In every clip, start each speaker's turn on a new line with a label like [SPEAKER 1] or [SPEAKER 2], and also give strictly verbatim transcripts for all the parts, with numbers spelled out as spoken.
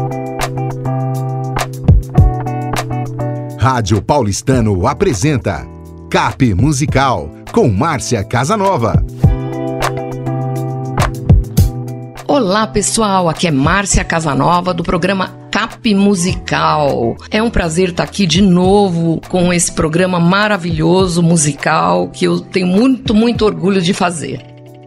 [SPEAKER 1] Rádio Paulistano apresenta Cap Musical, com Márcia Casanova.
[SPEAKER 2] Olá pessoal, aqui é Márcia Casanova do programa Cap Musical. É um prazer estar aqui de novo com esse programa maravilhoso musical que eu tenho muito, muito orgulho de fazer.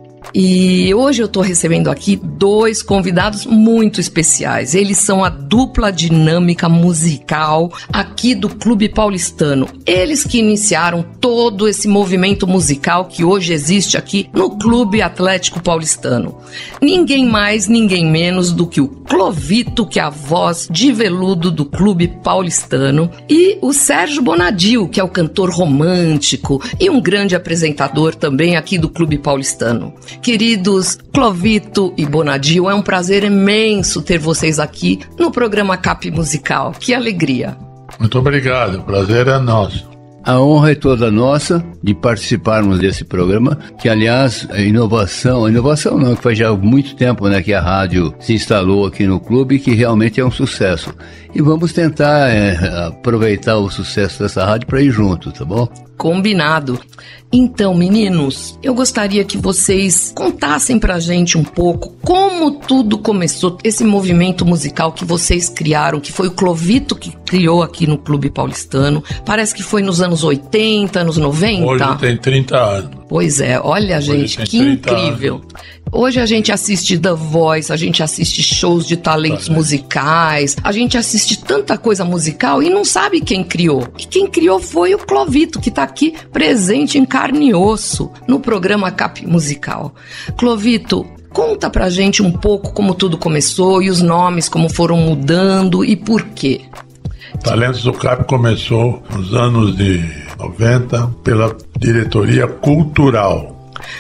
[SPEAKER 2] E hoje eu estou recebendo aqui dois convidados muito especiais. Eles são a dupla dinâmica musical aqui do Clube Paulistano. Eles que iniciaram todo esse movimento musical que hoje existe aqui no Clube Atlético Paulistano. Ninguém mais, ninguém menos do que o Clovito, que é a voz de veludo do Clube Paulistano, e o Sérgio Bonadil, que é o cantor romântico e um grande apresentador também aqui do Clube Paulistano. Queridos Clovito e Bonadil, é um prazer imenso ter vocês aqui no programa Cap Musical. Que alegria!
[SPEAKER 3] Muito obrigado, o prazer é nosso.
[SPEAKER 4] A honra é toda nossa de participarmos desse programa, que aliás, a inovação, a inovação não, que faz já muito tempo, né, que a rádio se instalou aqui no clube, que realmente é um sucesso. E vamos tentar é, aproveitar o sucesso dessa rádio para ir junto, tá bom?
[SPEAKER 2] Combinado. Então, meninos, eu gostaria que vocês contassem pra gente um pouco como tudo começou, esse movimento musical que vocês criaram, que foi o Clovito que criou aqui no Clube Paulistano. Parece que foi nos anos oitenta, anos noventa.
[SPEAKER 3] Hoje tem trinta anos.
[SPEAKER 2] Pois é, olha, gente, que incrível. Anos. Hoje a gente assiste The Voice, a gente assiste shows de talentos Talento. musicais, a gente assiste tanta coisa musical e não sabe quem criou. E quem criou foi o Clovito, que tá aqui presente em carne e osso no programa Cap Musical. Clovito, conta pra gente um pouco como tudo começou e os nomes, como foram mudando e por quê.
[SPEAKER 3] Talentos do Cap começou nos anos de noventa pela diretoria cultural.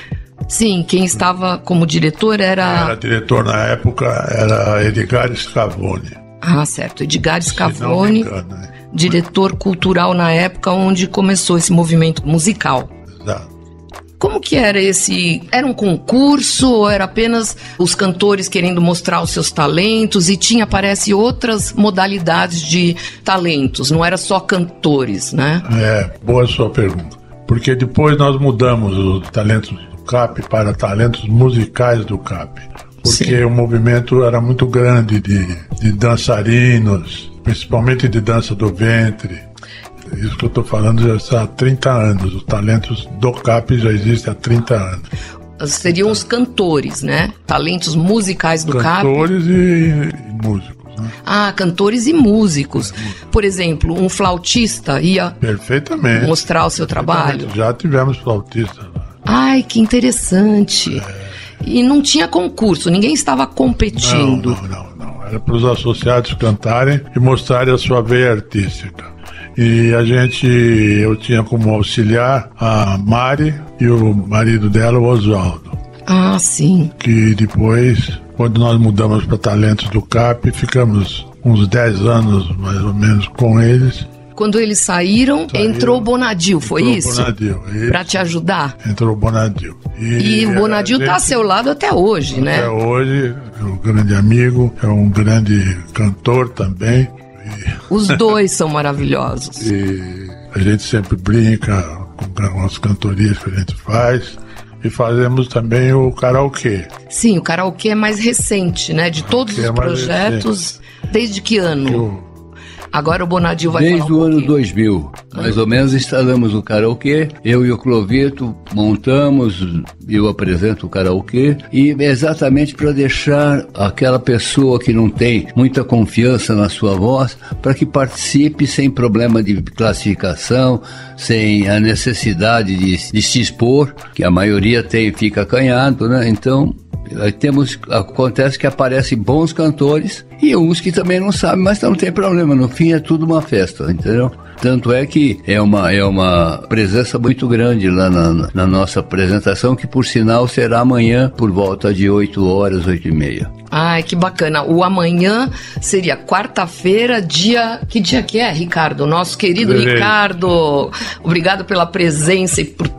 [SPEAKER 2] Sim, quem estava como diretor era...
[SPEAKER 3] Era diretor na época, era Edgar Scavone.
[SPEAKER 2] Ah, certo, Edgar Scavone,
[SPEAKER 3] engano, né?
[SPEAKER 2] Diretor cultural na época onde começou esse movimento musical.
[SPEAKER 3] Exato.
[SPEAKER 2] Como que era esse... Era um concurso ou era apenas os cantores querendo mostrar os seus talentos e tinha, parece, outras modalidades de talentos, não era só cantores, né?
[SPEAKER 3] É, boa sua pergunta. Porque depois nós mudamos os talentos Cap para talentos musicais do Cap, porque Sim. o movimento era muito grande de, de dançarinos, principalmente de dança do ventre. Isso que eu estou falando já está há trinta anos, os talentos do Cap já existem há trinta anos.
[SPEAKER 2] Seriam os cantores, né? Talentos musicais do Cap.
[SPEAKER 3] Cantores e, e músicos, né?
[SPEAKER 2] Ah, cantores e músicos. Por exemplo, um flautista ia
[SPEAKER 3] Perfeitamente.
[SPEAKER 2] mostrar o seu trabalho?
[SPEAKER 3] Já tivemos flautistas lá.
[SPEAKER 2] Ai, que interessante. É. E não tinha concurso, ninguém estava competindo.
[SPEAKER 3] Não, não, não, não. Era para os associados cantarem e mostrarem a sua veia artística. E a gente, eu tinha como auxiliar a Mari e o marido dela, o Oswaldo.
[SPEAKER 2] Ah, sim.
[SPEAKER 3] Que depois, quando nós mudamos para Talentos do Cap, ficamos uns dez anos mais ou menos com eles.
[SPEAKER 2] Quando eles saíram, saíram, entrou o Bonadil, foi
[SPEAKER 3] entrou
[SPEAKER 2] isso?
[SPEAKER 3] Bonadil, isso.
[SPEAKER 2] Pra te ajudar?
[SPEAKER 3] Entrou o Bonadil.
[SPEAKER 2] E, e o Bonadil gente, tá ao seu lado até hoje,
[SPEAKER 3] até
[SPEAKER 2] né?
[SPEAKER 3] Até hoje, é um grande amigo, é um grande cantor também. E...
[SPEAKER 2] Os dois são maravilhosos.
[SPEAKER 3] E a gente sempre brinca com as cantorias que a gente faz. E fazemos também o karaokê.
[SPEAKER 2] Sim, o karaokê é mais recente, né? De todos os é projetos, desde que ano? Eu... Agora o Bonadil vai
[SPEAKER 4] Desde
[SPEAKER 2] falar um
[SPEAKER 4] o ano
[SPEAKER 2] pouquinho.
[SPEAKER 4] dois mil, mais ou menos, instalamos o karaokê. Eu e o Clovito montamos, eu apresento o karaokê. E exatamente para deixar aquela pessoa que não tem muita confiança na sua voz, para que participe sem problema de classificação, sem a necessidade de, de se expor, que a maioria tem, fica acanhado, né? Então... Temos, acontece que aparecem bons cantores e uns que também não sabem, mas não tem problema, no fim é tudo uma festa, entendeu? Tanto é que é uma, é uma presença muito grande lá na, na nossa apresentação, que por sinal será amanhã por volta de oito horas, oito e meia.
[SPEAKER 2] Ai, que bacana. O amanhã seria quarta-feira, dia... Que dia que é, Ricardo? Nosso querido
[SPEAKER 3] Beleza.
[SPEAKER 2] Ricardo. Obrigado pela presença e por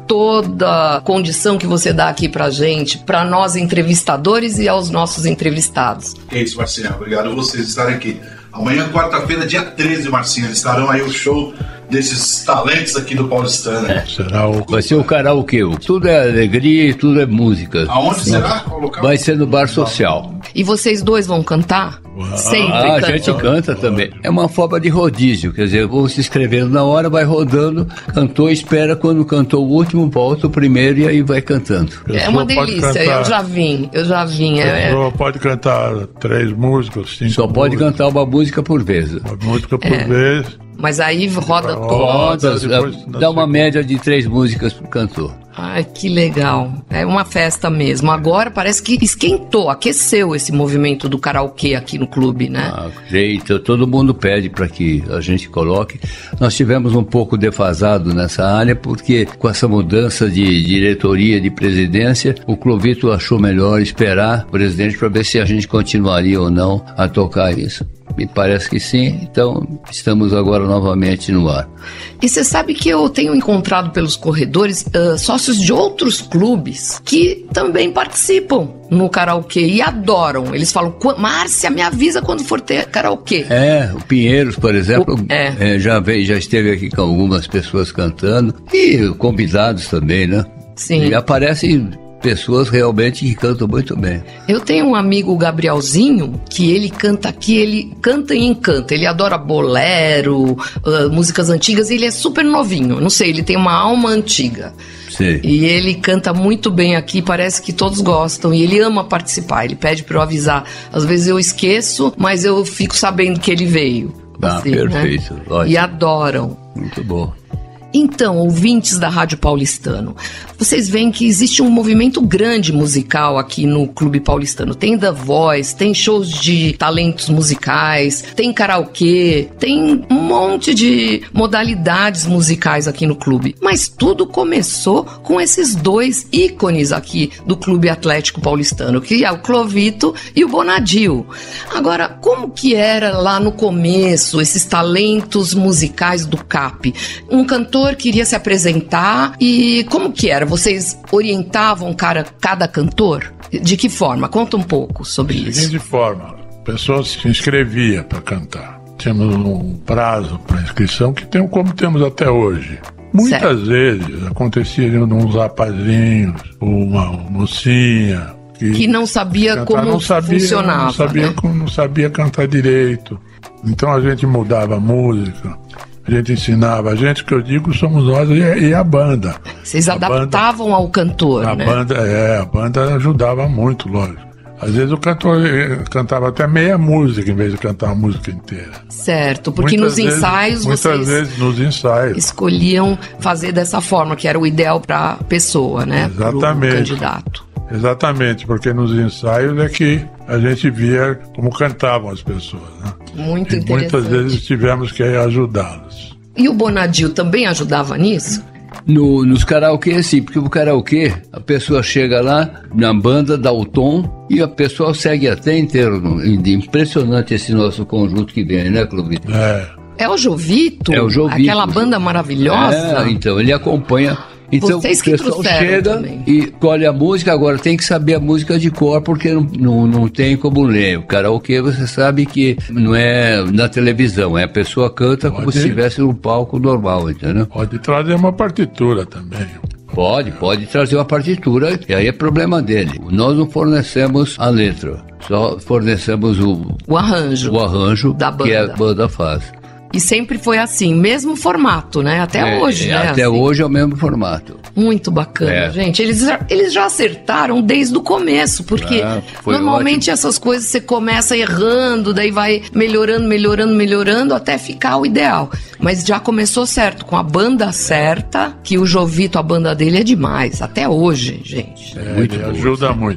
[SPEAKER 2] toda a condição que você dá aqui pra gente, pra nós entrevistadores e aos nossos entrevistados.
[SPEAKER 5] É isso, Marcinha. Obrigado a vocês estarem aqui. Amanhã, quarta-feira, dia treze, Marcinha, estarão aí o show desses talentos aqui do Paulistano.
[SPEAKER 4] É. Será o... Vai ser o karaokê. Tudo é alegria e tudo é música.
[SPEAKER 5] Aonde será? Qual local?
[SPEAKER 4] Vai ser no Bar Social.
[SPEAKER 2] E vocês dois vão cantar?
[SPEAKER 4] Uau.
[SPEAKER 2] Sempre
[SPEAKER 4] ah,
[SPEAKER 2] cantam.
[SPEAKER 4] A gente canta também. É uma forma de rodízio, quer dizer, vou se inscrevendo na hora, vai rodando, cantou, espera, quando cantou o último, volta o primeiro e aí vai cantando.
[SPEAKER 2] É uma delícia, cantar, eu já vim, eu já vim. É,
[SPEAKER 3] é... Pode cantar três músicas, cinco
[SPEAKER 4] Só pode
[SPEAKER 3] músicas.
[SPEAKER 4] cantar uma música por vez.
[SPEAKER 3] Uma música por
[SPEAKER 2] é.
[SPEAKER 3] vez.
[SPEAKER 2] Mas aí roda
[SPEAKER 4] roda,
[SPEAKER 2] todas.
[SPEAKER 4] Depois, dá uma média de três músicas por cantor.
[SPEAKER 2] Ai, que legal. É uma festa mesmo. Agora parece que esquentou, aqueceu esse movimento do karaokê aqui no clube, né?
[SPEAKER 4] Ah, jeito, todo mundo pede para que a gente coloque. Nós tivemos um pouco defasado nessa área, porque com essa mudança de diretoria, de presidência, o Clovito achou melhor esperar o presidente para ver se a gente continuaria ou não a tocar isso. Me parece que sim, então estamos agora novamente no ar.
[SPEAKER 2] E você sabe que eu tenho encontrado pelos corredores uh, sócios de outros clubes que também participam no karaokê e adoram. Eles falam, Márcia, me avisa quando for ter karaokê.
[SPEAKER 4] É, o Pinheiros, por exemplo,
[SPEAKER 2] o, é.
[SPEAKER 4] É, já, veio, já esteve aqui com algumas pessoas cantando e convidados também, né?
[SPEAKER 2] Sim.
[SPEAKER 4] E aparecem pessoas realmente que cantam muito bem.
[SPEAKER 2] Eu tenho um amigo, o Gabrielzinho, que ele canta aqui, ele canta e encanta. Ele adora bolero, uh, músicas antigas, e ele é super novinho. Não sei, ele tem uma alma antiga.
[SPEAKER 4] Sim.
[SPEAKER 2] E ele canta muito bem aqui, parece que todos gostam. E ele ama participar, ele pede pra eu avisar. Às vezes eu esqueço, mas eu fico sabendo que ele veio.
[SPEAKER 4] Ah,
[SPEAKER 2] assim,
[SPEAKER 4] perfeito.
[SPEAKER 2] Né?
[SPEAKER 4] Ótimo.
[SPEAKER 2] E adoram.
[SPEAKER 4] Muito bom.
[SPEAKER 2] Então, ouvintes da Rádio Paulistano, vocês veem que existe um movimento grande musical aqui no Clube Paulistano. Tem The Voice, tem shows de talentos musicais, tem karaokê, tem um monte de modalidades musicais aqui no clube. Mas tudo começou com esses dois ícones aqui do Clube Atlético Paulistano, que é o Clovito e o Bonadio. Agora, como que era lá no começo esses talentos musicais do C A P? Um cantor queria se apresentar e como que era? Vocês orientavam cara, cada cantor? De que forma? Conta um pouco sobre
[SPEAKER 3] de
[SPEAKER 2] isso.
[SPEAKER 3] De seguinte forma, a pessoa se inscrevia para cantar. Tínhamos um prazo para inscrição que tem, como temos até hoje. Muitas certo. vezes acontecia de uns rapazinhos, uma mocinha que,
[SPEAKER 2] que não sabia cantar, como
[SPEAKER 3] não sabia,
[SPEAKER 2] funcionava.
[SPEAKER 3] Não sabia,
[SPEAKER 2] né?
[SPEAKER 3] não sabia cantar direito. Então a gente mudava a música. A gente ensinava, a gente que eu digo somos nós e, e a banda.
[SPEAKER 2] Vocês
[SPEAKER 3] a
[SPEAKER 2] adaptavam
[SPEAKER 3] banda,
[SPEAKER 2] ao cantor,
[SPEAKER 3] a
[SPEAKER 2] né?
[SPEAKER 3] Banda, é, a banda ajudava muito, lógico. Às vezes o cantor cantava até meia música em vez de cantar a música inteira.
[SPEAKER 2] Certo, porque
[SPEAKER 3] muitas
[SPEAKER 2] nos
[SPEAKER 3] vezes,
[SPEAKER 2] ensaios
[SPEAKER 3] muitas
[SPEAKER 2] vocês
[SPEAKER 3] vezes nos ensaios
[SPEAKER 2] escolhiam fazer dessa forma, que era o ideal para a pessoa, né?
[SPEAKER 3] Exatamente.
[SPEAKER 2] Pro candidato.
[SPEAKER 3] Exatamente, porque nos ensaios é que a gente via como cantavam as pessoas, né?
[SPEAKER 2] Muito
[SPEAKER 3] e
[SPEAKER 2] interessante.
[SPEAKER 3] Muitas vezes tivemos que ajudá-los.
[SPEAKER 2] E o Bonadio também ajudava nisso?
[SPEAKER 4] No, nos karaokê, sim, porque o karaokê, a pessoa chega lá na banda, dá o tom e a pessoa segue até inteiro. Impressionante esse nosso conjunto que vem, né, Clovito?
[SPEAKER 3] É.
[SPEAKER 2] É o Jovito?
[SPEAKER 4] É o Jovito.
[SPEAKER 2] Aquela banda maravilhosa?
[SPEAKER 4] É, então, ele acompanha. Então,
[SPEAKER 2] vocês que
[SPEAKER 4] o pessoal chega
[SPEAKER 2] também.
[SPEAKER 4] E colhe a música, agora tem que saber a música de cor, porque não, não, não tem como ler. O karaokê, você sabe que não é na televisão, é a pessoa canta Pode como ir. se estivesse num palco normal, entendeu?
[SPEAKER 3] Pode trazer uma partitura também.
[SPEAKER 4] Pode, pode trazer uma partitura, e aí é problema dele. Nós não fornecemos a letra, só fornecemos o,
[SPEAKER 2] o arranjo,
[SPEAKER 4] o arranjo
[SPEAKER 2] da banda.
[SPEAKER 4] Que a banda faz.
[SPEAKER 2] E sempre foi assim, mesmo formato, né? Até
[SPEAKER 4] é,
[SPEAKER 2] hoje, né?
[SPEAKER 4] Até
[SPEAKER 2] assim.
[SPEAKER 4] hoje é o mesmo formato.
[SPEAKER 2] Muito bacana, é. gente. Eles já, eles já acertaram desde o começo, porque
[SPEAKER 4] ah,
[SPEAKER 2] normalmente
[SPEAKER 4] ótimo.
[SPEAKER 2] essas coisas você começa errando, daí vai melhorando, melhorando, melhorando, até ficar o ideal. Mas já começou certo, com a banda certa, que o Jovito, a banda dele é demais, até hoje, gente.
[SPEAKER 3] É, muito ele ajuda muito.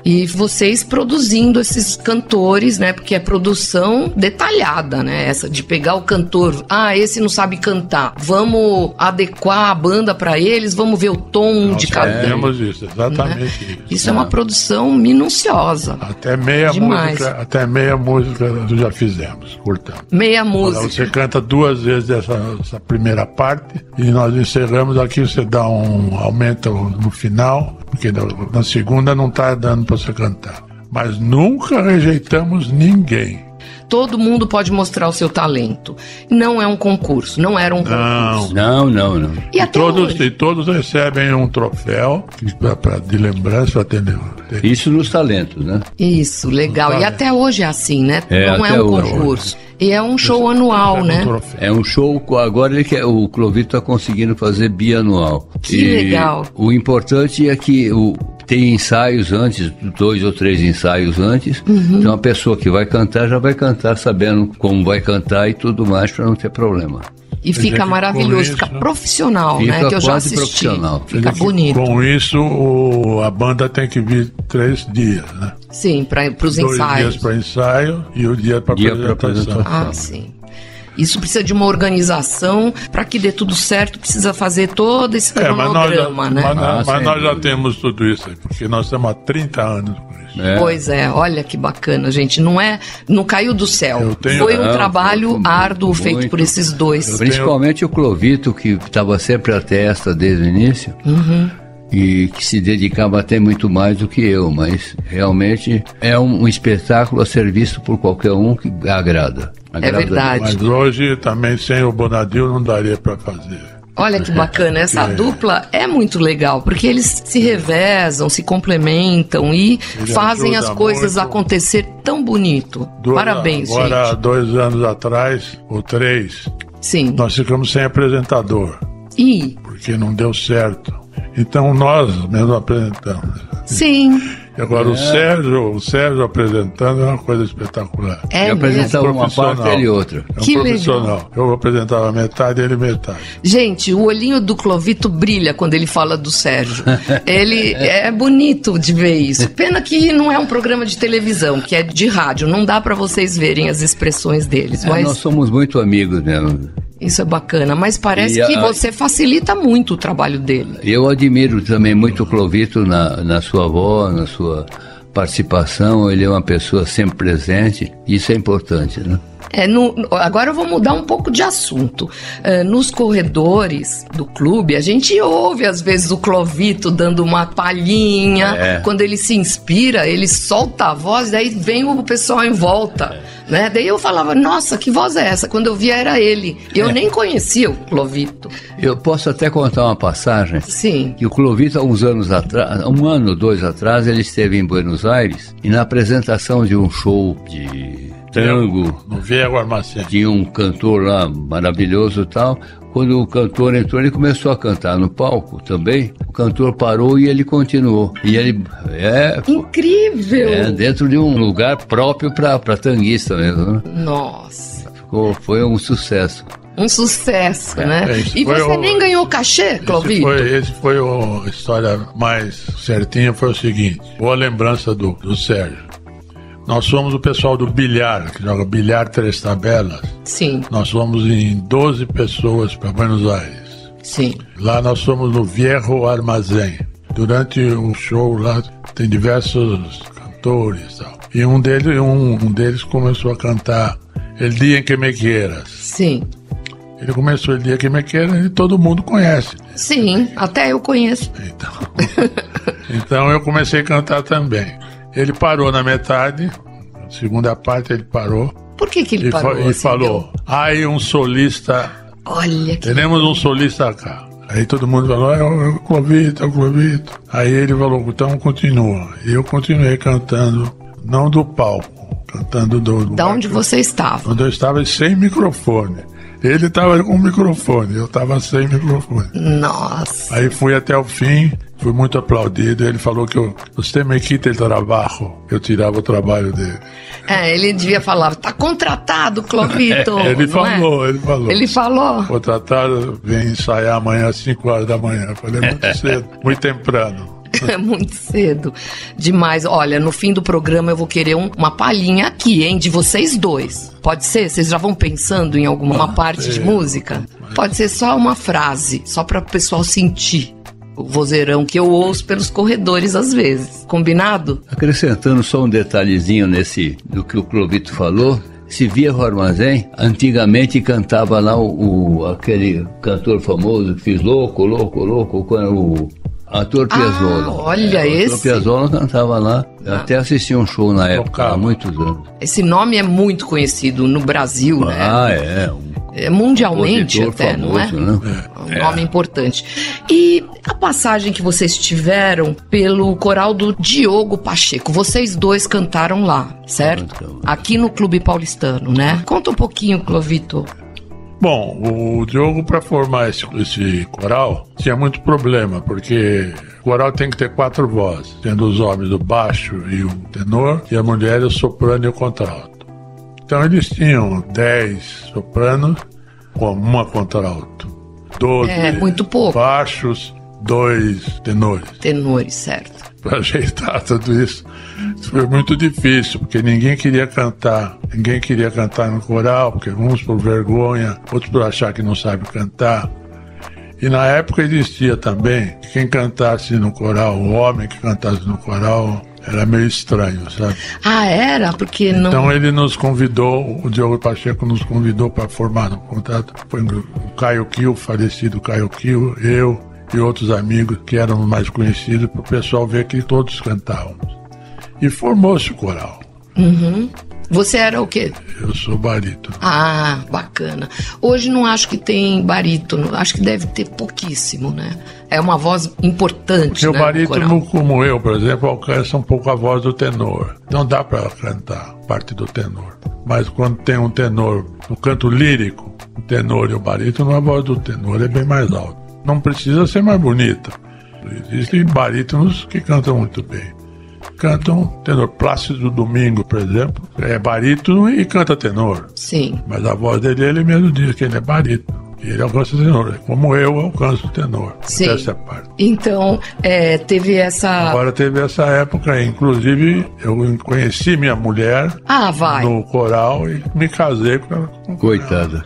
[SPEAKER 2] E vocês produzindo esses cantores, né? Porque é produção detalhada, né? Essa de pegar o cantor, ah, esse não sabe cantar, vamos adequar a banda para eles, vamos ver o tom
[SPEAKER 3] Nós
[SPEAKER 2] de cada um.
[SPEAKER 3] Temos isso, exatamente
[SPEAKER 2] Né?
[SPEAKER 3] isso.
[SPEAKER 2] Isso é uma produção minuciosa.
[SPEAKER 3] Até meia
[SPEAKER 2] Demais.
[SPEAKER 3] música, até meia música nós já fizemos, cortamos.
[SPEAKER 2] Meia
[SPEAKER 3] Agora
[SPEAKER 2] música.
[SPEAKER 3] você canta duas vezes essa, essa primeira parte e nós encerramos aqui, você dá um aumento no final, porque na, na segunda não está dando para você cantar. Mas nunca rejeitamos ninguém.
[SPEAKER 2] Todo mundo pode mostrar o seu talento. Não é um concurso, não era um concurso.
[SPEAKER 4] Não, não, não.
[SPEAKER 2] E
[SPEAKER 3] E
[SPEAKER 2] até
[SPEAKER 3] todos,
[SPEAKER 2] hoje.
[SPEAKER 3] e todos recebem um troféu que, pra, pra- de lembrança para ter, ter
[SPEAKER 4] Isso nos talentos, né?
[SPEAKER 2] Isso, legal.
[SPEAKER 3] Tá,
[SPEAKER 2] E
[SPEAKER 3] é.
[SPEAKER 2] até hoje é assim, né?
[SPEAKER 4] É,
[SPEAKER 2] não é
[SPEAKER 4] até
[SPEAKER 2] um
[SPEAKER 4] hoje.
[SPEAKER 2] concurso. E é um show anual,
[SPEAKER 3] um
[SPEAKER 2] né?
[SPEAKER 3] troféu.
[SPEAKER 4] É um show, co- agora ele quer, o Clovito está conseguindo fazer bianual.
[SPEAKER 2] Que legal.
[SPEAKER 4] O importante é que o, tem ensaios antes, dois ou três ensaios antes.
[SPEAKER 2] Uhum.
[SPEAKER 4] Então a pessoa que vai cantar já vai cantar sabendo como vai cantar e tudo mais para não ter problema.
[SPEAKER 2] E fica
[SPEAKER 3] com
[SPEAKER 2] maravilhoso,
[SPEAKER 3] isso,
[SPEAKER 2] fica profissional,
[SPEAKER 4] fica
[SPEAKER 2] né? Que eu já
[SPEAKER 4] quase
[SPEAKER 2] assisti.
[SPEAKER 4] profissional.
[SPEAKER 2] Fica
[SPEAKER 3] Ele-
[SPEAKER 2] bonito.
[SPEAKER 3] Com isso, o- a banda tem que vir três dias, né?
[SPEAKER 2] Sim, para os
[SPEAKER 3] Dois
[SPEAKER 2] ensaios.
[SPEAKER 3] dias para ensaio e o dia para
[SPEAKER 4] Dia pra
[SPEAKER 3] apresentação.
[SPEAKER 4] apresentação.
[SPEAKER 2] Ah, sim. Isso precisa de uma organização. Para que dê tudo certo, precisa fazer todo esse
[SPEAKER 3] É, mas nós, já,
[SPEAKER 2] cronograma, né?
[SPEAKER 3] mas,
[SPEAKER 4] Ah,
[SPEAKER 3] mas
[SPEAKER 4] sem
[SPEAKER 3] nós já
[SPEAKER 4] dúvida.
[SPEAKER 3] temos tudo isso aí, porque nós estamos há trinta anos com isso.
[SPEAKER 4] É.
[SPEAKER 2] Pois é, olha que bacana, gente. Não é, não caiu do céu.
[SPEAKER 3] Eu tenho-
[SPEAKER 2] Foi um
[SPEAKER 4] Não,
[SPEAKER 2] trabalho
[SPEAKER 4] foi muito,
[SPEAKER 2] árduo
[SPEAKER 4] muito.
[SPEAKER 2] feito por esses dois.
[SPEAKER 4] Principalmente o Clovito, que estava sempre à testa desde o início.
[SPEAKER 2] Uhum.
[SPEAKER 4] E que se dedicava até muito mais do que eu, mas realmente é um, um espetáculo a ser visto por qualquer um que agrada. agrada
[SPEAKER 2] verdade.
[SPEAKER 3] Mas hoje também sem o Bonadil não daria para fazer.
[SPEAKER 2] Olha que bacana, essa dupla é muito legal, porque eles se revezam, se complementam e
[SPEAKER 3] Ele
[SPEAKER 2] fazem as
[SPEAKER 3] ajuda
[SPEAKER 2] coisas
[SPEAKER 3] muito.
[SPEAKER 2] acontecer tão bonito.
[SPEAKER 3] Duas-
[SPEAKER 2] Parabéns,
[SPEAKER 3] Agora,
[SPEAKER 2] gente.
[SPEAKER 3] dois anos atrás, ou três,
[SPEAKER 2] Sim.
[SPEAKER 3] nós ficamos sem apresentador,
[SPEAKER 2] E,
[SPEAKER 3] porque não deu certo. Então nós mesmo apresentamos.
[SPEAKER 2] sim,
[SPEAKER 3] E agora o Sérgio, o Sérgio apresentando é uma coisa espetacular.
[SPEAKER 2] é
[SPEAKER 4] Eu
[SPEAKER 2] mesmo.
[SPEAKER 4] apresentava uma
[SPEAKER 3] Profissional.
[SPEAKER 4] parte ele outra.
[SPEAKER 3] É um
[SPEAKER 2] Que
[SPEAKER 3] profissional. Eu apresentava metade, ele metade.
[SPEAKER 2] Gente, o olhinho do Clovito brilha quando ele fala do Sérgio. Ele é bonito de ver isso. Pena que não é um programa de televisão, que é de rádio. Não dá pra vocês verem as expressões deles,
[SPEAKER 4] É,
[SPEAKER 2] mas
[SPEAKER 4] nós somos muito amigos mesmo.
[SPEAKER 2] isso é bacana. Mas parece
[SPEAKER 4] E a-
[SPEAKER 2] que você facilita muito o trabalho dele.
[SPEAKER 4] Eu admiro também muito o Clovito na, na sua voz, na sua participação. Ele é uma pessoa sempre presente. Isso é importante, né?
[SPEAKER 2] É, no- agora eu vou mudar um pouco de assunto. É, nos corredores do clube, a gente ouve às vezes o Clovito dando uma palhinha.
[SPEAKER 4] É.
[SPEAKER 2] Quando ele se inspira, ele solta a voz, daí vem o pessoal em volta. Né? Daí eu falava, nossa, que voz é essa? Quando eu via era ele. Eu
[SPEAKER 4] É.
[SPEAKER 2] nem conhecia o Clovito.
[SPEAKER 4] Eu posso até contar uma passagem.
[SPEAKER 2] Sim.
[SPEAKER 4] Que o Clovito, há uns anos atrás, um ano ou dois atrás, ele esteve em Buenos Aires e na apresentação de um show de tango,
[SPEAKER 3] No Viego Armacém.
[SPEAKER 4] tinha um cantor lá maravilhoso e tal. Quando o cantor entrou, ele começou a cantar no palco também. O cantor parou e ele continuou. E ele é,
[SPEAKER 2] Incrível!
[SPEAKER 4] é dentro de um lugar próprio para tanguista mesmo. Né?
[SPEAKER 2] Nossa.
[SPEAKER 4] Ficou, foi um sucesso.
[SPEAKER 2] Um sucesso, né?
[SPEAKER 3] É, esse
[SPEAKER 2] E
[SPEAKER 3] foi
[SPEAKER 2] você
[SPEAKER 3] o-
[SPEAKER 2] nem ganhou cachê,
[SPEAKER 3] Esse
[SPEAKER 2] Clovito?
[SPEAKER 3] foi, esse foi o- a história mais certinha, foi o seguinte. Boa lembrança do, do Sérgio. Nós somos o pessoal do bilhar, que joga bilhar três tabelas.
[SPEAKER 2] Sim,
[SPEAKER 3] Nós fomos em doze pessoas para Buenos Aires.
[SPEAKER 2] sim.
[SPEAKER 3] Lá nós fomos no Viejo Armazém. Durante o show lá tem diversos cantores e tal. E um deles, um, um deles começou a cantar El Dia em que Me Quieras.
[SPEAKER 2] Sim.
[SPEAKER 3] Ele começou El Dia que Me Quieras e todo mundo conhece.
[SPEAKER 2] Sim, até eu conheço.
[SPEAKER 3] Então, então eu comecei a cantar também. Ele parou na metade, na segunda parte ele parou
[SPEAKER 2] Por que que ele
[SPEAKER 3] e,
[SPEAKER 2] parou
[SPEAKER 3] fa- e
[SPEAKER 2] assim,
[SPEAKER 3] falou: aí um solista,
[SPEAKER 2] deu? Olha que...
[SPEAKER 3] teremos um solista cá. Aí todo mundo falou: é o é o Clovito, é o Clovito. Aí ele falou: então continua. E eu continuei cantando, não do palco, cantando do. do
[SPEAKER 2] Da onde você estava?
[SPEAKER 3] Quando eu estava sem microfone. Ele estava com microfone, eu estava sem microfone.
[SPEAKER 2] Nossa.
[SPEAKER 3] Aí fui até o fim, fui muito aplaudido. Ele falou que eu, você me quita o trabalho. Eu tirava o trabalho dele.
[SPEAKER 2] É, ele devia falar, tá contratado, Clovito.
[SPEAKER 3] ele
[SPEAKER 2] não é?
[SPEAKER 3] falou, ele falou.
[SPEAKER 2] Ele falou.
[SPEAKER 3] Contratado, vem ensaiar amanhã às cinco horas da manhã. Eu falei, muito cedo, muito temprano.
[SPEAKER 2] É muito cedo. Demais. Olha, no fim do programa eu vou querer um, uma palhinha aqui, hein, de vocês dois. Pode ser? Vocês já vão pensando em alguma ah, parte é, de música? Mas... Pode ser só uma frase, só para o pessoal sentir o vozeirão que eu ouço pelos corredores às vezes. Combinado?
[SPEAKER 4] Acrescentando só um detalhezinho nesse do que o Clovito falou. Se via o Armazém, antigamente cantava lá o, o, aquele cantor famoso que fez Louco, Louco, Louco, o Astor Piazzolla.
[SPEAKER 2] Ah, olha
[SPEAKER 4] é,
[SPEAKER 2] esse.
[SPEAKER 4] O Astor Piazzolla cantava lá, eu ah. até assisti um show na época, há muitos anos.
[SPEAKER 2] Esse nome é muito conhecido no Brasil,
[SPEAKER 4] ah,
[SPEAKER 2] né?
[SPEAKER 4] Ah, é. Um
[SPEAKER 2] é mundialmente até,
[SPEAKER 4] famoso,
[SPEAKER 2] não é?
[SPEAKER 4] Né?
[SPEAKER 2] É um nome é. importante. E a passagem que vocês tiveram pelo coral do Diogo Pacheco, vocês dois cantaram lá, certo? Então, aqui no Clube Paulistano, né? Conta um pouquinho, Clovito.
[SPEAKER 3] Bom, o Diogo, para formar esse, esse coral, tinha muito problema, porque o coral tem que ter quatro vozes, tendo os homens do baixo e o tenor, e a mulher o soprano e o contralto. Então eles tinham dez sopranos com uma contralto, doze
[SPEAKER 2] é, muito pouco.
[SPEAKER 3] baixos, dois tenores.
[SPEAKER 2] Tenores, certo.
[SPEAKER 3] Para ajeitar tudo isso, isso foi muito difícil, porque ninguém queria cantar, ninguém queria cantar no coral, porque uns por vergonha, outros por achar que não sabe cantar. E na época existia também que quem cantasse no coral, o homem que cantasse no coral, era meio estranho, sabe?
[SPEAKER 2] Ah, era? Porque não...
[SPEAKER 3] Então ele nos convidou, o Diogo Pacheco nos convidou para formar um contrato. Foi o Caio Kiel, falecido Caio Kiel, eu e outros amigos que eram mais conhecidos, para o pessoal ver que todos cantávamos. E formou-se o coral.
[SPEAKER 2] Uhum. Você era o quê?
[SPEAKER 3] Eu sou barítono.
[SPEAKER 2] Ah, bacana. Hoje não acho que tem barítono, acho que deve ter pouquíssimo, né? É uma voz importante,
[SPEAKER 3] porque,
[SPEAKER 2] né?
[SPEAKER 3] O barítono, como eu, por exemplo, alcança um pouco a voz do tenor. Não dá para cantar parte do tenor. Mas quando tem um tenor no canto lírico, o tenor e o barítono, a voz do tenor é bem mais alta. Não precisa ser mais bonita. Existem barítonos que cantam muito bem. Cantam tenor. Plácido Domingo, por exemplo, é barítono e canta tenor.
[SPEAKER 2] Sim.
[SPEAKER 3] Mas a voz dele, ele mesmo diz que ele é barítono. E ele alcança o tenor. Como eu alcanço o tenor.
[SPEAKER 2] Sim.
[SPEAKER 3] Essa parte.
[SPEAKER 2] Então, é, teve essa...
[SPEAKER 3] Agora teve essa época, inclusive, eu conheci minha mulher
[SPEAKER 2] ah, vai.
[SPEAKER 3] no coral e me casei com ela.
[SPEAKER 4] Coitada.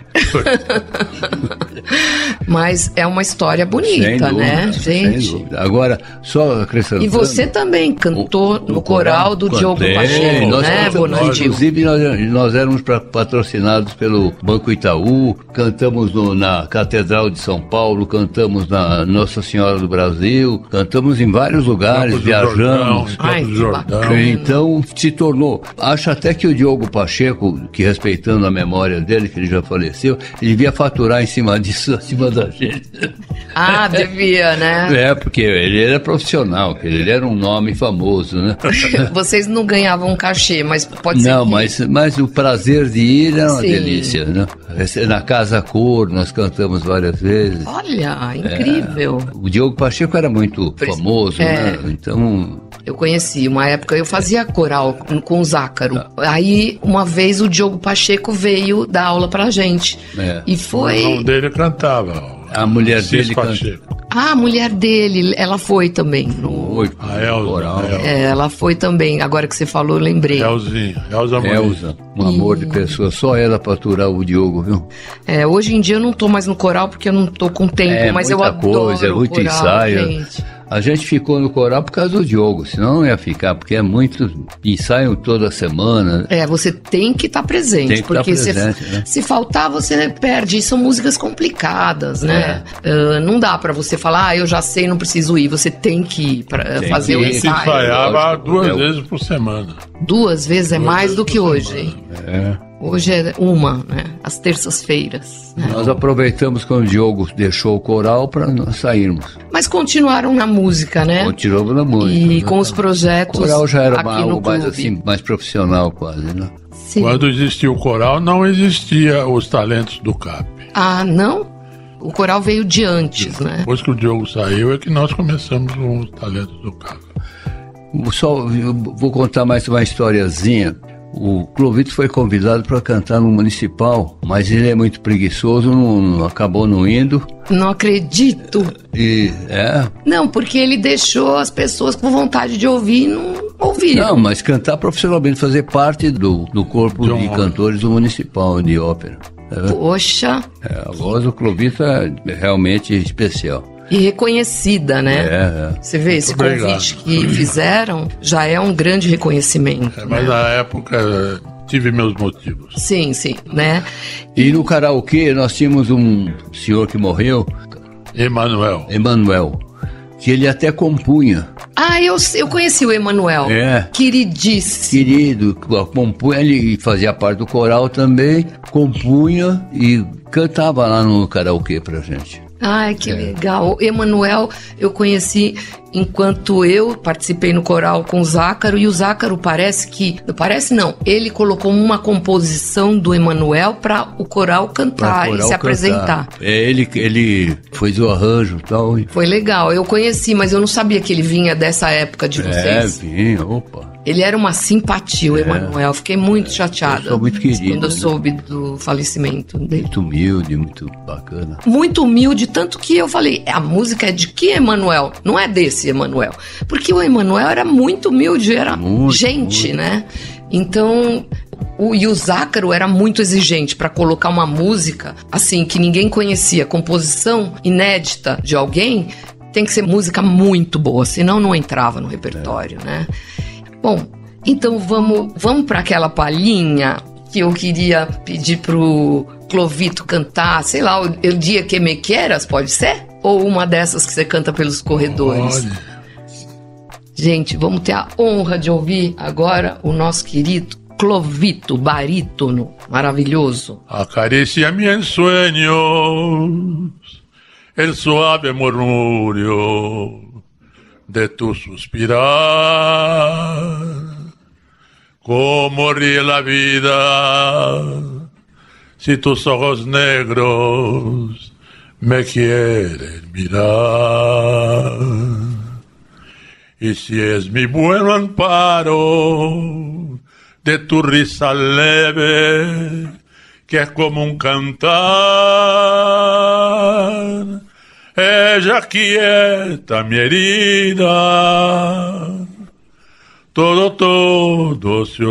[SPEAKER 2] Mas é uma história bonita,
[SPEAKER 4] sem dúvida,
[SPEAKER 2] né, gente?
[SPEAKER 4] Sem dúvida. Agora, só acrescentando...
[SPEAKER 2] E você também cantou o, no coral do Diogo
[SPEAKER 4] Cantei,
[SPEAKER 2] Pacheco,
[SPEAKER 4] nós
[SPEAKER 2] né,
[SPEAKER 4] Bonandio? Inclusive, nós, nós éramos pra, patrocinados pelo Banco Itaú, cantamos no, na Catedral de São Paulo, cantamos na Nossa Senhora do Brasil, cantamos em vários lugares,
[SPEAKER 3] Campos
[SPEAKER 4] viajamos.
[SPEAKER 3] Jordão, Ai, que Jordão.
[SPEAKER 4] Então, se tornou... Acho até que o Diogo Pacheco, que respeitando a memória dele, que ele já faleceu, ele devia faturar em cima disso, acima da gente.
[SPEAKER 2] Ah, devia, né?
[SPEAKER 4] É, porque ele era profissional, ele era um nome famoso, né?
[SPEAKER 2] Vocês não ganhavam um cachê, mas pode ser
[SPEAKER 4] Não,
[SPEAKER 2] que...
[SPEAKER 4] mas, mas o prazer de ir era uma
[SPEAKER 2] Sim.
[SPEAKER 4] delícia, né? Na Casa Cor, nós cantamos várias vezes.
[SPEAKER 2] Olha, incrível.
[SPEAKER 4] É, o Diogo Pacheco era muito famoso,
[SPEAKER 2] é.
[SPEAKER 4] né? Então...
[SPEAKER 2] Eu conheci, uma época eu fazia coral com o Zácaro. Ah. Aí, uma vez, o Diogo Pacheco veio dar aula pra gente. É. E foi...
[SPEAKER 3] O irmão dele cantava.
[SPEAKER 4] A mulher
[SPEAKER 3] Cis
[SPEAKER 4] dele
[SPEAKER 3] Pacheco.
[SPEAKER 2] Ah, a mulher dele, ela foi também. No...
[SPEAKER 4] Foi.
[SPEAKER 3] A Elza.
[SPEAKER 2] É, ela foi também. Agora que você falou, eu lembrei.
[SPEAKER 3] Elzinha. Elza Muniz.
[SPEAKER 4] Elza, um amor de pessoa. Só ela pra aturar o Diogo, viu?
[SPEAKER 2] É, hoje em dia eu não tô mais no coral porque eu não tô com tempo,
[SPEAKER 4] é,
[SPEAKER 2] mas eu adoro
[SPEAKER 4] coisa, é muito
[SPEAKER 2] coral,
[SPEAKER 4] ensaio.
[SPEAKER 2] gente.
[SPEAKER 4] A gente ficou no coral por causa do Diogo, senão não ia ficar, porque é muito ensaio toda semana.
[SPEAKER 2] É, você tem que estar tá presente,
[SPEAKER 4] tem que
[SPEAKER 2] porque
[SPEAKER 4] tá presente,
[SPEAKER 2] se,
[SPEAKER 4] né?
[SPEAKER 2] se faltar você perde. E são músicas complicadas, né? É. Uh, não dá pra você falar, ah, eu já sei, não preciso ir. Você tem que ir pra tem fazer o ensaio.
[SPEAKER 3] Se ensaiava duas é. vezes por semana.
[SPEAKER 2] Duas vezes é duas mais vezes do que hoje.
[SPEAKER 3] Semana.
[SPEAKER 4] É.
[SPEAKER 2] Hoje é uma, né? Às terças-feiras. Né?
[SPEAKER 4] Nós aproveitamos quando o Diogo deixou o coral para nós sairmos.
[SPEAKER 2] Mas continuaram na música, né?
[SPEAKER 4] Continuamos na música.
[SPEAKER 2] E
[SPEAKER 4] né?
[SPEAKER 2] com os projetos.
[SPEAKER 4] O coral já era
[SPEAKER 2] aqui
[SPEAKER 4] algo
[SPEAKER 2] no
[SPEAKER 4] mais, assim, mais profissional, quase, né?
[SPEAKER 2] Sim.
[SPEAKER 3] Quando existia o coral, não existia os talentos do C A P.
[SPEAKER 2] Ah, não? O coral veio de antes, né?
[SPEAKER 3] Depois que o Diogo saiu, é que nós começamos com os talentos do C A P.
[SPEAKER 4] Só vou contar mais uma historiazinha. O Clovito foi convidado para cantar no Municipal, mas ele é muito preguiçoso, não, não acabou não indo.
[SPEAKER 2] Não acredito.
[SPEAKER 4] E, é...
[SPEAKER 2] Não, porque ele deixou as pessoas com vontade de ouvir e não ouviram.
[SPEAKER 4] Não, mas cantar profissionalmente, fazer parte do, do corpo de, de cantores do Municipal de ópera. É.
[SPEAKER 2] Poxa.
[SPEAKER 4] É, a voz do Clovito é realmente especial.
[SPEAKER 2] E reconhecida, né?
[SPEAKER 4] É, é.
[SPEAKER 2] Você vê, esse
[SPEAKER 3] Obrigado.
[SPEAKER 2] convite que fizeram já é um grande reconhecimento.
[SPEAKER 3] É, mas
[SPEAKER 2] né?
[SPEAKER 3] na época tive meus motivos.
[SPEAKER 2] Sim, sim, né?
[SPEAKER 4] E no karaokê nós tínhamos um senhor que morreu,
[SPEAKER 3] Emanuel.
[SPEAKER 4] Emanuel, que ele até compunha.
[SPEAKER 2] Ah, eu, eu conheci o Emanuel.
[SPEAKER 4] É.
[SPEAKER 2] Queridíssimo.
[SPEAKER 4] Querido, compunha, ele fazia parte do coral também, compunha e cantava lá no karaokê pra gente.
[SPEAKER 2] Ai, que
[SPEAKER 4] É.
[SPEAKER 2] legal. O Emanuel eu conheci enquanto eu participei no coral com o Zácaro, e o Zácaro parece que... Parece não, ele colocou uma composição do Emanuel para o coral cantar
[SPEAKER 4] Pra coral
[SPEAKER 2] e se
[SPEAKER 4] cantar.
[SPEAKER 2] apresentar.
[SPEAKER 4] É, ele, ele fez o arranjo e tal. E...
[SPEAKER 2] Foi legal, eu conheci, mas eu não sabia que ele vinha dessa época de
[SPEAKER 4] É,
[SPEAKER 2] vocês.
[SPEAKER 4] vinha, opa.
[SPEAKER 2] Ele era uma simpatia, o Emanuel. Fiquei muito chateada.
[SPEAKER 4] eu sou muito querido,
[SPEAKER 2] quando eu
[SPEAKER 4] né?
[SPEAKER 2] soube do falecimento dele.
[SPEAKER 4] Muito humilde, muito bacana.
[SPEAKER 2] Muito humilde, tanto que eu falei, a música é de que Emanuel? Não é desse Emanuel. Porque o Emanuel era muito humilde, era
[SPEAKER 4] Muito,
[SPEAKER 2] gente,
[SPEAKER 4] muito.
[SPEAKER 2] né? Então, o, e o Zácaro era muito exigente para colocar uma música, assim, que ninguém conhecia, composição inédita de alguém, tem que ser música muito boa, senão não entrava no repertório,
[SPEAKER 4] É.
[SPEAKER 2] né? Bom, então vamos, vamos para aquela palhinha que eu queria pedir pro Clovito cantar, sei lá, o El Dia Que Me Quieras, pode ser? Ou uma dessas que você canta pelos corredores?
[SPEAKER 3] Olha,
[SPEAKER 2] Gente, vamos ter a honra de ouvir agora o nosso querido Clovito, barítono, maravilhoso.
[SPEAKER 3] acariciame en sueños el suave murmurio de tu suspirar. Cómo ríe la vida si tus ojos negros me quieren mirar. Y si es mi buen amparo de tu risa leve, que es como un cantar, ella quieta mi herida, todo, todo se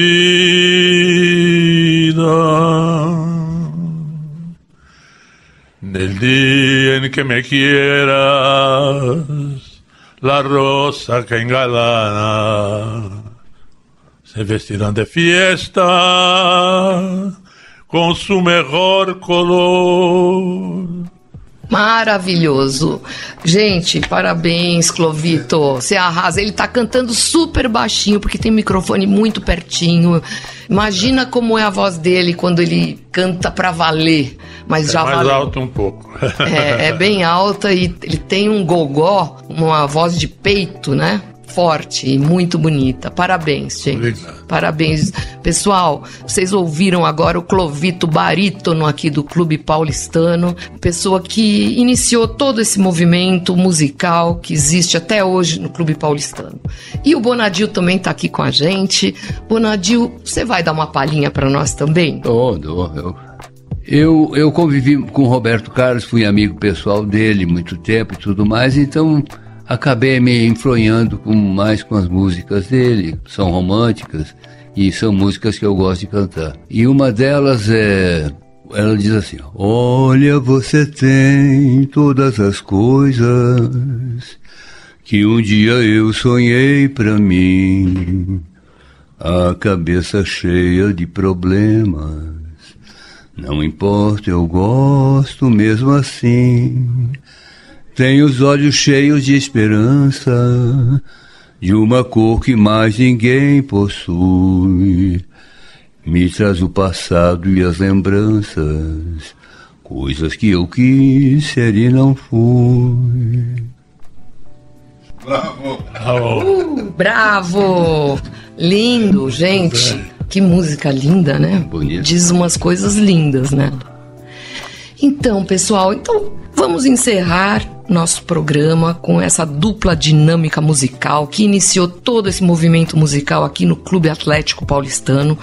[SPEAKER 3] olvida. Del día en que me quieras, la rosa que engalana se vestirán de fiesta con su mejor color.
[SPEAKER 2] Maravilhoso. Gente, parabéns, Clovito. Você arrasa. Ele tá cantando super baixinho, porque tem microfone muito pertinho. Imagina como é a voz dele quando ele canta pra valer. Mas
[SPEAKER 3] É
[SPEAKER 2] já
[SPEAKER 3] mais
[SPEAKER 2] valeu.
[SPEAKER 3] alto um pouco.
[SPEAKER 2] É, é bem alta e ele tem um gogó, uma voz de peito, né? Forte e muito bonita. Parabéns, gente.
[SPEAKER 3] Obrigado.
[SPEAKER 2] Parabéns. Pessoal, vocês ouviram agora o Clovito, barítono aqui do Clube Paulistano, pessoa que iniciou todo esse movimento musical que existe até hoje no Clube Paulistano. E o Bonadil também tá aqui com a gente. Bonadil, você vai dar uma palhinha para nós também?
[SPEAKER 4] Dou, dou, eu... Eu, eu convivi com o Roberto Carlos, fui amigo pessoal dele muito tempo e tudo mais, então acabei me influenciando com, mais com as músicas dele, são românticas e são músicas que eu gosto de cantar. E uma delas é, ela diz assim, olha, você tem todas as coisas que um dia eu sonhei pra mim, a cabeça cheia de problemas. Não importa, eu gosto mesmo assim. Tenho os olhos cheios de esperança, de uma cor que mais ninguém possui. Me traz o passado e as lembranças, coisas que eu quis ser e não fui.
[SPEAKER 5] Bravo.
[SPEAKER 2] Uh, bravo! Lindo, gente. Que música linda, né?
[SPEAKER 4] Bonito.
[SPEAKER 2] Diz umas coisas lindas, né? Então, pessoal, então vamos encerrar nosso programa com essa dupla dinâmica musical que iniciou todo esse movimento musical aqui no Clube Atlético Paulistano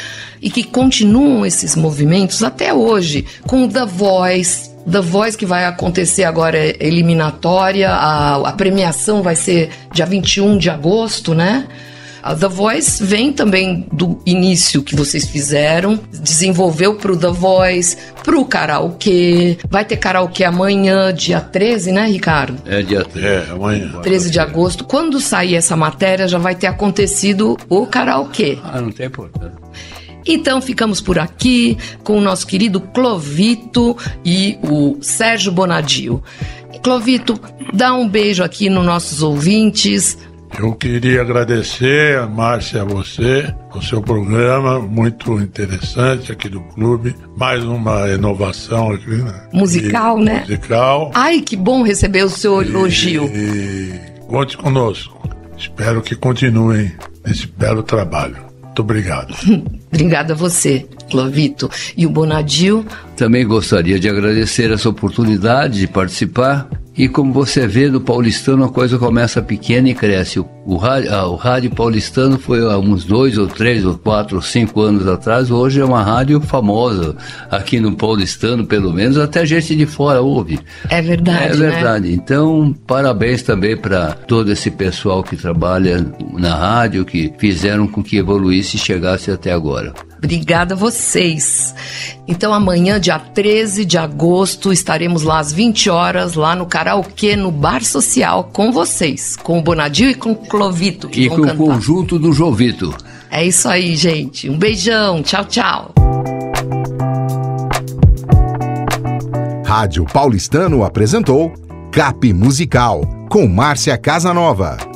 [SPEAKER 2] e que continuam esses movimentos até hoje com o The Voice. The Voice que vai acontecer agora é eliminatória, a, a premiação vai ser dia vinte e um de agosto, né? A The Voice vem também do início que vocês fizeram, desenvolveu pro The Voice, pro karaokê. Vai ter karaokê amanhã, dia treze, né, Ricardo?
[SPEAKER 4] É, dia treze.
[SPEAKER 3] É, amanhã.
[SPEAKER 2] treze de agosto. Quando sair essa matéria, já vai ter acontecido o karaokê.
[SPEAKER 4] Ah, não tem importância.
[SPEAKER 2] Então ficamos por aqui com o nosso querido Clovito e o Sérgio Bonadio. Clovito, dá um beijo aqui nos nossos ouvintes.
[SPEAKER 3] Eu queria agradecer a Márcia, a você, o seu programa, muito interessante aqui do clube. Mais uma inovação aqui, né?
[SPEAKER 2] Musical,
[SPEAKER 3] e,
[SPEAKER 2] né?
[SPEAKER 3] Musical.
[SPEAKER 2] Ai, que bom receber o seu elogio.
[SPEAKER 3] E, e conte conosco. Espero que continuem nesse belo trabalho. Muito obrigado.
[SPEAKER 2] Obrigada a você, Clovito. E o Bonadio?
[SPEAKER 4] Também gostaria de agradecer essa oportunidade de participar. E como você vê, no paulistano a coisa começa pequena e cresce. O, o, rádio, ah, o rádio paulistano foi há uns dois ou três ou quatro ou cinco anos atrás. Hoje é uma rádio famosa aqui no paulistano, pelo menos até gente de fora ouve.
[SPEAKER 2] É verdade,
[SPEAKER 4] É verdade.
[SPEAKER 2] Né?
[SPEAKER 4] Então, parabéns também para todo esse pessoal que trabalha na rádio, que fizeram com que evoluísse e chegasse até agora.
[SPEAKER 2] Obrigada a vocês. Então amanhã, dia treze de agosto, estaremos lá às vinte horas, lá no karaokê, no Bar Social, com vocês, com o Bonadio e com o Clovito, que
[SPEAKER 4] e
[SPEAKER 2] vão
[SPEAKER 4] com
[SPEAKER 2] cantar.
[SPEAKER 4] o conjunto do Jovito.
[SPEAKER 2] É isso aí, gente. Um beijão. Tchau, tchau.
[SPEAKER 1] Rádio Paulistano apresentou Cap Musical, com Márcia Casanova.